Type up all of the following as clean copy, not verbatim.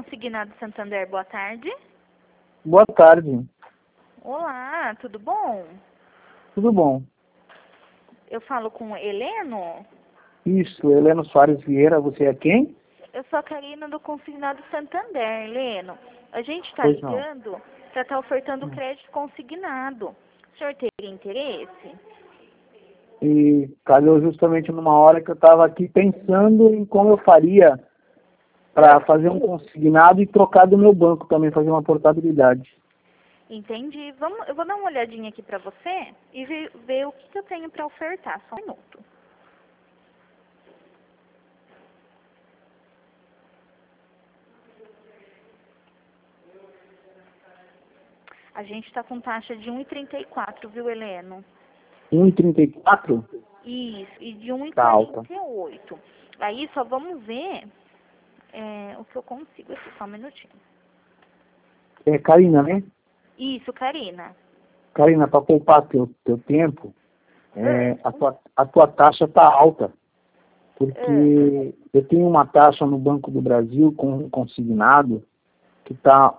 Consignado Santander, boa tarde. Boa tarde. Olá, tudo bom? Tudo bom? Eu falo com o Heleno? Isso, Heleno Soares Vieira, você é quem? Eu sou a Karina do Consignado Santander, Heleno. A gente está Pois não. ligando para estar ofertando crédito consignado. O senhor teria interesse? E calhou justamente numa hora que eu estava aqui pensando em como eu faria para fazer um consignado e trocar do meu banco também, fazer uma portabilidade. Entendi. Eu vou dar uma olhadinha aqui para você e ver o que eu tenho para ofertar. Só um minuto. A gente está com taxa de 1,34, viu, Heleno? 1,34? Isso, e de Tá alta. 1,48. Aí só vamos ver o que eu consigo aqui, só um minutinho. É, Karina, né? Isso, Karina. Karina, para poupar teu tempo, a tua taxa tá alta. Porque eu tenho uma taxa no Banco do Brasil com um consignado que está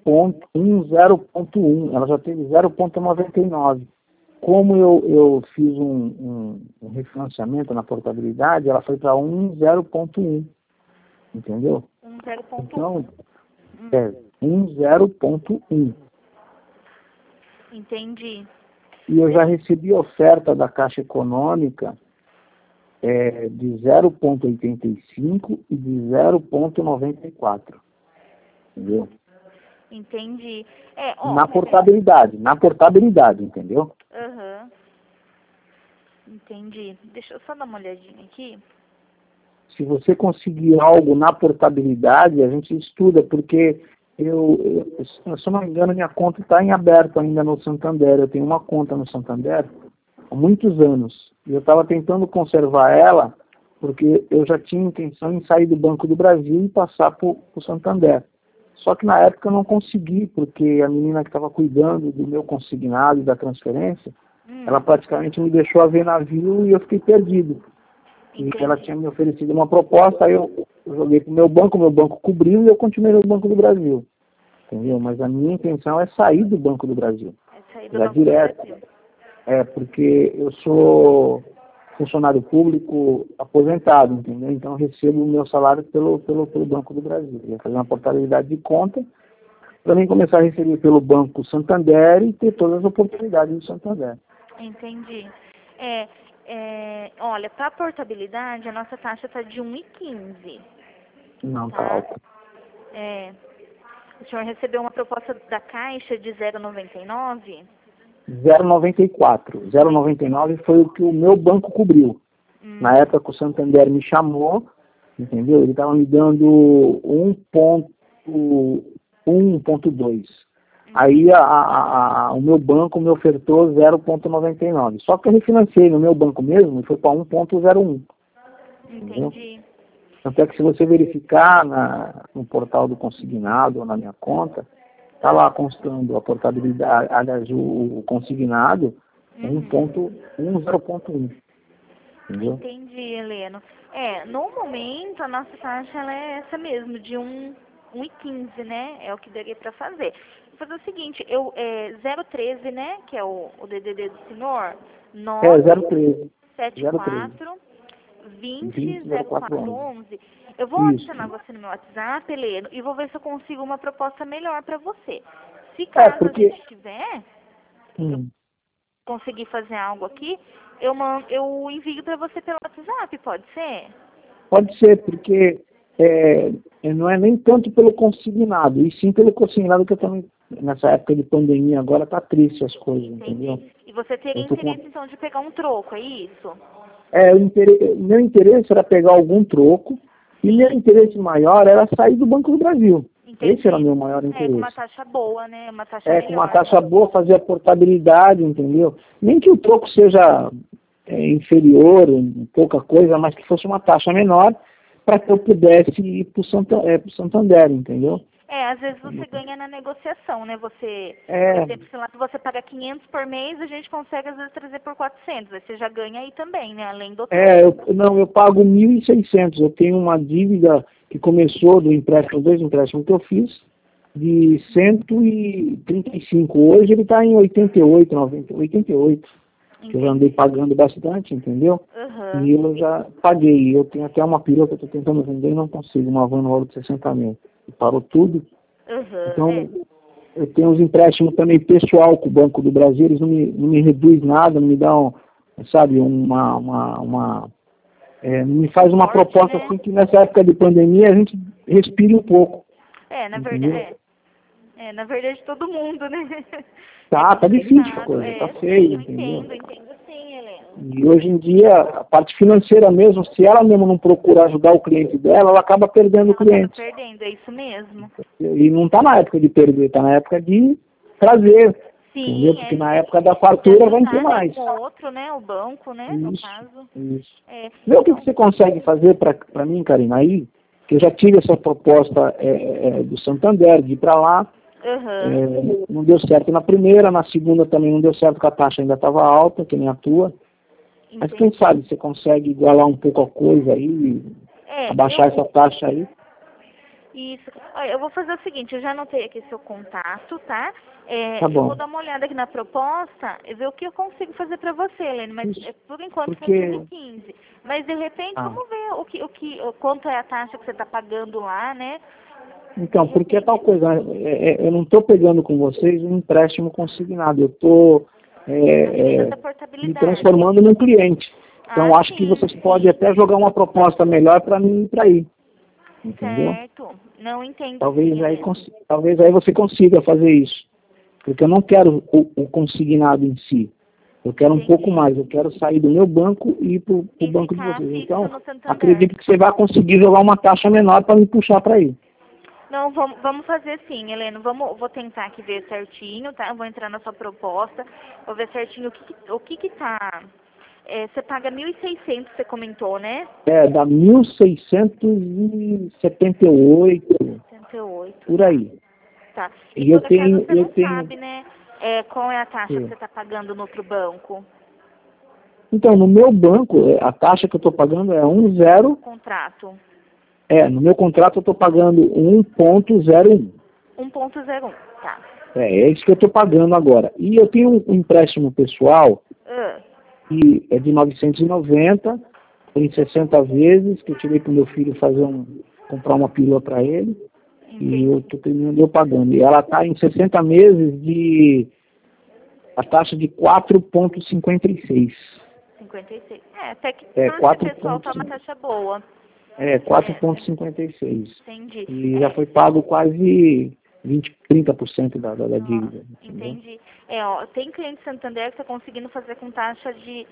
0,1. Ela já teve 0,99. Como eu fiz um refinanciamento na portabilidade, ela foi para 0,1. Entendeu? 0,1. Então, 0,1. Entendi. E eu já recebi oferta da Caixa Econômica de 0,85 e de 0,94. Entendeu? Entendi. Na portabilidade, entendeu? Aham. Entendi. Deixa eu só dar uma olhadinha aqui. Se você conseguir algo na portabilidade, a gente estuda, porque se eu não me engano, minha conta está em aberto ainda no Santander. Eu tenho uma conta no Santander há muitos anos. E eu estava tentando conservar ela, porque eu já tinha intenção em sair do Banco do Brasil e passar para o Santander. Só que na época eu não consegui, porque a menina que estava cuidando do meu consignado e da transferência, ela praticamente me deixou a ver navio e eu fiquei perdido. Entendi. E ela tinha me oferecido uma proposta, aí eu joguei para o meu banco cobriu e eu continuei no Banco do Brasil. Entendeu? Mas a minha intenção é sair do Banco do Brasil. É sair do Já Banco direto. do Brasil. Porque eu sou funcionário público aposentado, entendeu? Então eu recebo o meu salário pelo Banco do Brasil. Eu ia fazer uma portabilidade de conta para mim começar a receber pelo Banco Santander e ter todas as oportunidades do Santander. Entendi. Olha, para portabilidade, a nossa taxa está de 1,15. Não, tá Tá? alta. O senhor recebeu uma proposta da Caixa de 0,99? 0,94. 0,99 foi o que o meu banco cobriu. Na época que o Santander me chamou, entendeu? Ele estava me dando 1,2. Aí o meu banco me ofertou 0,99. Só que eu refinanciei no meu banco mesmo e foi para 1,01. Entendi. Tanto é que se você verificar no portal do consignado ou na minha conta, está lá constando a portabilidade, aliás, o consignado 0,1. Entendeu? Entendi, Heleno. No momento, a nossa taxa ela é essa mesmo, de 1,15, né? É o que daria para fazer. Vou fazer o seguinte, 013, né? Que é o DDD do senhor. 013. 74 20 0411. Eu vou adicionar você no meu WhatsApp, Heleno, e vou ver se eu consigo uma proposta melhor para você. Se caso a gente tiver, eu conseguir fazer algo aqui, eu envio para você pelo WhatsApp, pode ser? Pode ser, porque não é nem tanto pelo consignado, e sim pelo consignado que eu também, nessa época de pandemia, agora tá triste as coisas, entendeu? E você teria interesse, então, de pegar um troco, é isso? Meu interesse era pegar algum troco, e meu interesse maior era sair do Banco do Brasil. Entendi. Esse era o meu maior interesse. Com uma taxa boa, né? Uma taxa melhor. Com uma taxa boa, fazer a portabilidade, entendeu? Nem que o troco seja inferior, pouca coisa, mas que fosse uma taxa menor, para que eu pudesse ir para o Santander, entendeu? Às vezes você ganha na negociação, né? Por exemplo, sei lá, se você paga 500 por mês, a gente consegue às vezes trazer por 400. Aí você já ganha aí também, né? Além do eu pago 1.600. Eu tenho uma dívida que começou do empréstimo, 2 empréstimos que eu fiz, de 135. Hoje ele está em 88, 90, 88. Que eu já andei pagando bastante, entendeu? Uhum. E eu já paguei. Eu tenho até uma perua que eu estou tentando vender e não consigo. Uma van no valor de 60 mil. Parou tudo. Uhum. Então, eu tenho uns empréstimos também pessoal com o Banco do Brasil. Eles não me reduzem nada, não me dão, sabe, não me faz uma proposta assim que nessa época de pandemia a gente respire um pouco. Na verdade todo mundo, né? Tá difícil a coisa, tá feio, entendeu? Entendo sim, Helena. E hoje em dia, a parte financeira mesmo, se ela mesmo não procura ajudar o cliente dela, ela acaba perdendo o cliente. Acaba perdendo, é isso mesmo. E não está na época de perder, está na época de trazer. Sim, entendeu? Porque na época da fartura vai ter mais. Com outro, né? O banco, né? No caso. Isso. Vê o que você consegue fazer para mim, Karina, aí, que eu já tive essa proposta do Santander, de ir para lá. Uhum. Não deu certo na primeira, na segunda também não deu certo, porque a taxa ainda estava alta, que nem a tua. Mas quem sabe você consegue igualar um pouco a coisa aí, abaixar essa taxa aí. Isso. Olha, eu vou fazer o seguinte, eu já anotei aqui seu contato, tá? Tá bom. Eu vou dar uma olhada aqui na proposta e ver o que eu consigo fazer para você, Helene, mas por enquanto foi 115. Mas de repente vamos ver quanto é a taxa que você está pagando lá, né? Então, porque é tal coisa, eu não estou pegando com vocês um empréstimo consignado, eu estou me transformando num cliente. Então, acho que vocês podem até jogar uma proposta melhor para mim ir para aí. Entendeu? Certo. Não entendo. Talvez aí você consiga fazer isso. Porque eu não quero o consignado em si. Eu quero um pouco mais. Eu quero sair do meu banco e ir para o banco de vocês. Então, acredito que você vai conseguir jogar uma taxa menor para me puxar para aí. Não, vamos fazer sim, Helena. Vou tentar aqui ver certinho, tá? Eu vou entrar na sua proposta, vou ver certinho o que tá. Você paga 1.600, você comentou, né? Dá 1.678. 78. Por aí. Tá. E eu tenho, você não sabe, né? Qual é a taxa que você está pagando no outro banco? Então, no meu banco, a taxa que eu estou pagando é 1,0. Contrato. No meu contrato eu estou pagando 1,01. 1,01, tá. É isso que eu estou pagando agora. E eu tenho um empréstimo pessoal que é de 990, em 60 vezes, que eu tirei para o meu filho comprar uma perua para ele. E eu estou terminando eu pagando. E ela está em 60 meses a taxa de 4,56. 56. Até que 4, pessoal tá uma taxa boa. 4,56. Entendi. E já foi pago quase 30% da dívida. Entendi. Tem cliente Santander que está conseguindo fazer com taxa de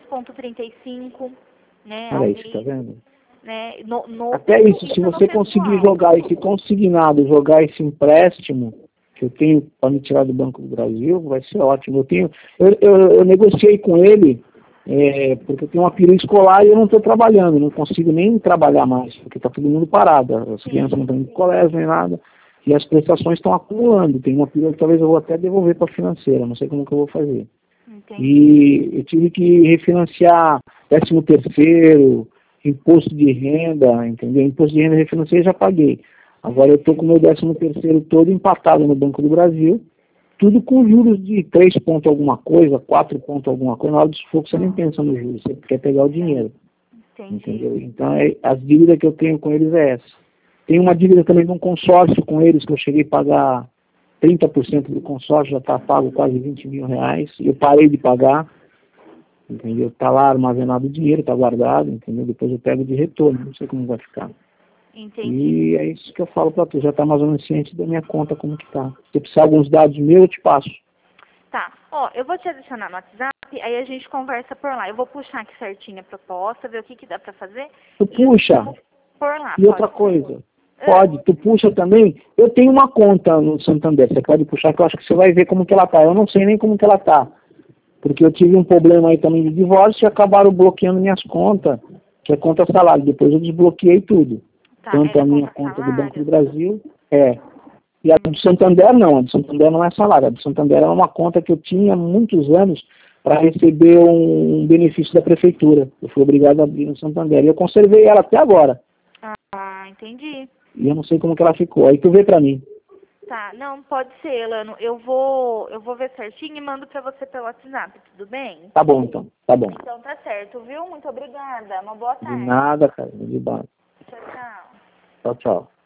2,35, né? Olha isso, tá vendo? Né? Até isso, se você conseguir jogar esse consignado, jogar esse empréstimo que eu tenho para me tirar do Banco do Brasil, vai ser ótimo. Eu negociei com ele, porque eu tenho uma perua escolar e eu não estou trabalhando, não consigo nem trabalhar mais, porque está todo mundo parado, as crianças não estão indo para o colégio nem nada, e as prestações estão acumulando. Tem uma perua que talvez eu vou até devolver para a financeira, não sei como que eu vou fazer. Entendi. E eu tive que refinanciar 13º, imposto de renda, entendeu? Imposto de renda e refinanciei já paguei. Agora eu estou com o meu 13º todo empatado no Banco do Brasil, tudo com juros de 3 pontos alguma coisa, 4 pontos alguma coisa. Na hora do sufoco você nem pensa no juros, você quer pegar o dinheiro. Entendeu? Então as dívidas que eu tenho com eles é essa. Tem uma dívida também de um consórcio com eles, que eu cheguei a pagar 30% do consórcio, já está pago quase 20 mil reais, e eu parei de pagar. Entendeu? Está lá armazenado o dinheiro, está guardado, entendeu? Depois eu pego de retorno, não sei como vai ficar. Entendi. E é isso que eu falo para tu, já está mais ou menos ciente da minha conta como que tá. Se precisar de alguns dados meus, eu te passo. Tá. Eu vou te adicionar no WhatsApp, aí a gente conversa por lá. Eu vou puxar aqui certinho a proposta, ver o que dá para fazer. Tu puxa. Por lá. E outra coisa, tu puxa também. Eu tenho uma conta no Santander, você pode puxar, que eu acho que você vai ver como que ela tá. Eu não sei nem como que ela tá. Porque eu tive um problema aí também de divórcio e acabaram bloqueando minhas contas, que é conta salário. Depois eu desbloqueei tudo. Tanto a minha conta do Banco do Brasil, e a do Santander não. A do Santander não é salário. A do Santander é uma conta que eu tinha há muitos anos para receber um benefício da prefeitura. Eu fui obrigado a abrir no Santander. E eu conservei ela até agora. entendi. E eu não sei como que ela ficou. Aí tu vê pra mim. Tá, não, pode ser, Elano. Eu vou ver certinho e mando pra você pelo WhatsApp, tudo bem? Tá bom, então. Tá bom. Então tá certo, viu? Muito obrigada. Uma boa De tarde. nada, cara. De nada. Tchau, tchau. Tchau, tchau.